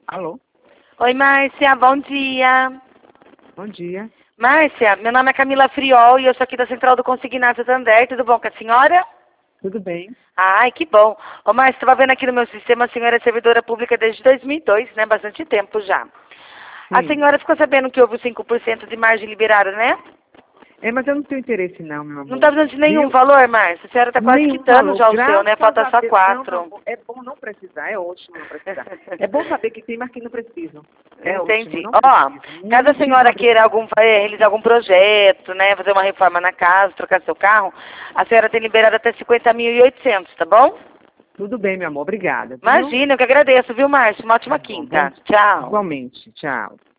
Alô? Oi, Márcia, bom dia. Bom dia. Márcia, meu nome é Camila Friol e eu sou aqui da Central do Consignado Santander. Tudo bom com a senhora? Tudo bem? Ai, que bom. Ô, Márcia, estava vendo aqui no meu sistema, a senhora é servidora pública desde 2002, né? Bastante tempo já. A Sim. senhora ficou sabendo que houve os 5% de margem liberada, né? Mas eu não tenho interesse não, meu Não amor. está precisando de nenhum Viu? valor, Márcia? A senhora está quase Nenhum quitando valor. já o seu, né? Graças Falta a só Deus. Não, meu 4. amor. É bom não precisar. É ótimo não precisar. É bom saber que tem, mas que não precisam. É ótimo, Entendi. não Ó, preciso. caso a Muitíssimo senhora queira obrigada. realizar algum projeto, né, fazer uma reforma na casa, trocar seu carro, a senhora tem liberado até 50.800, tá bom? Tudo bem, meu amor. Obrigada, viu? Imagina, eu que agradeço, viu, Márcio? Uma Tá ótima bom. Bom, quinta. Tchau. igualmente. Tchau.